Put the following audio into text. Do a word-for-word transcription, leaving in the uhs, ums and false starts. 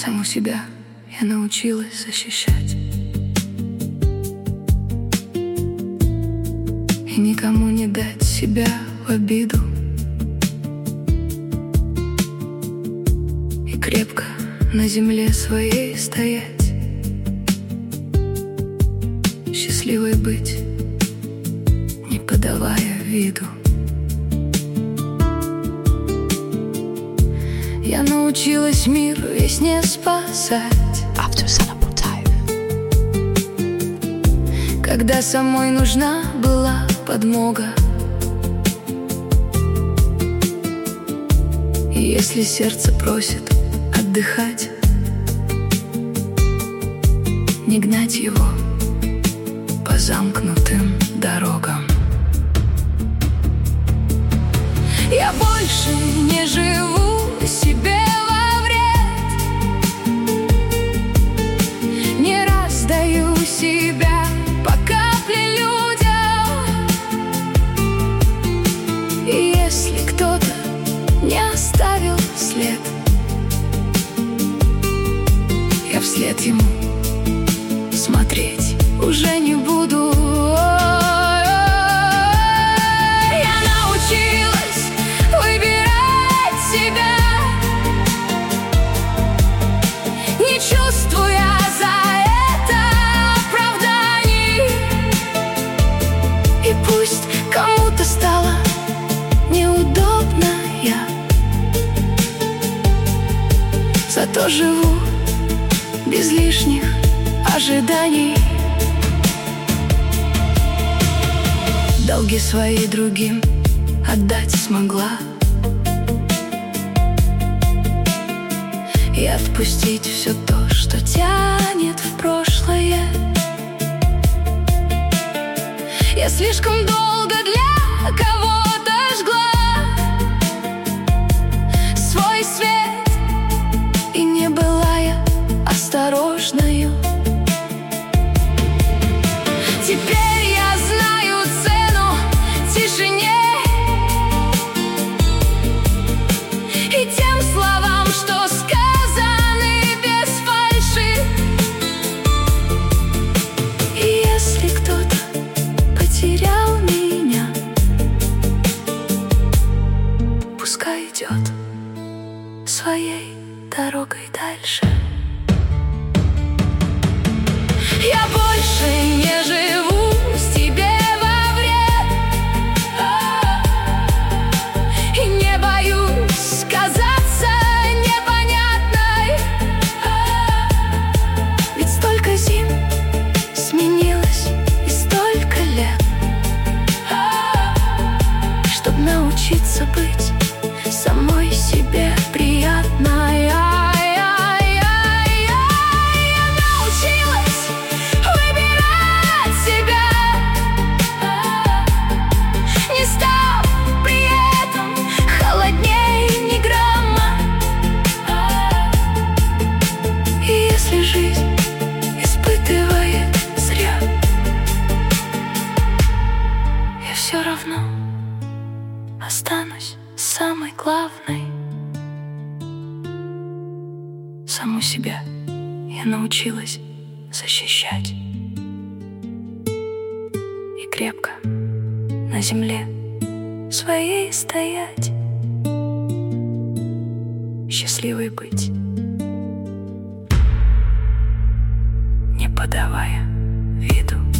Саму себя я научилась защищать и никому не дать себя в обиду, и крепко на земле своей стоять, счастливой быть, не подавая виду. Я научилась мир весь не спасать, когда самой нужна была подмога. И если сердце просит отдыхать, не гнать его по замкнутым дорогам. Я больше не живу себе во вред, не раздаю себя по капле людям. И если кто-то не оставил след, я вслед ему смотреть уже не буду. Чувствуя за это оправданий, и пусть кому-то стало неудобно, я зато живу без лишних ожиданий. Долги свои другим отдать смогла и отпустить все то, что тянет в прошлое. Я слишком долго для кого-то жгла свой свет, и не была я осторожною. Теперь я знаю цену тишине и тем словам, что сказать. Потерял меня, пускай идет своей дорогой дальше. Я больше не живу с тебе во вред, и не боюсь казаться непонятной, ведь столько зим сменилось и столько лет, чтоб научиться быть самой себе приятной. Я научилась выбирать себя, не став при этом холодней ни грамма. И если жизнь испытывает зря, я все равно останусь самой главной. Саму себя я научилась защищать и крепко на земле своей стоять, счастливой быть, не подавая виду.